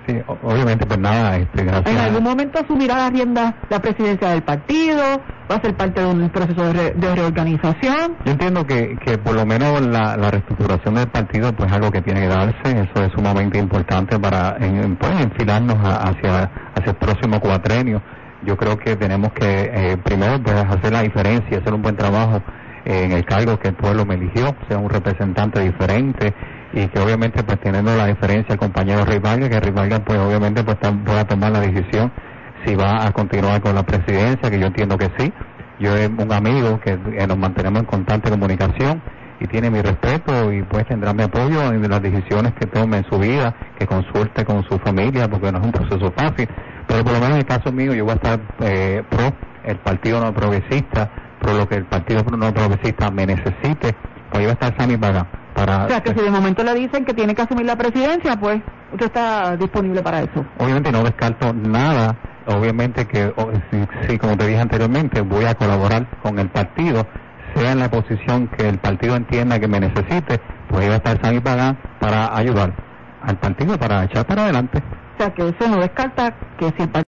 Sí, obviamente, pues nada, gracias. ¿En algún momento asumirá la rienda la presidencia del partido? ¿Va a ser parte de un proceso de reorganización? Yo entiendo que por lo menos la reestructuración del partido pues es algo que tiene que darse. Eso es sumamente importante para pues, enfilarnos hacia el próximo cuatrenio. Yo creo que tenemos que primero pues hacer la diferencia, hacer un buen trabajo en el cargo que el pueblo me eligió, ser un representante diferente, y que obviamente pues teniendo la diferencia el compañero Rey Vargas, que Rey Vargas pues obviamente pues pueda tomar la decisión si va a continuar con la presidencia, que yo entiendo que sí. Yo es un amigo que nos mantenemos en constante comunicación y tiene mi respeto y pues tendrá mi apoyo en las decisiones que tome en su vida, que consulte con su familia, porque no es un proceso fácil, pero por lo menos en el caso mío yo voy a estar pro el Partido No Progresista, pro lo que el Partido No Progresista me necesite, pues yo voy a estar Sammy Pagán. O sea, que si de momento le dicen que tiene que asumir la presidencia, pues usted está disponible para eso. Obviamente no descarto nada, obviamente que, sí, como te dije anteriormente, voy a colaborar con el partido, sea en la posición que el partido entienda que me necesite, pues iba a estar Sammy Pagán para ayudar al partido, para echar para adelante. O sea, que usted no descarta que si el partido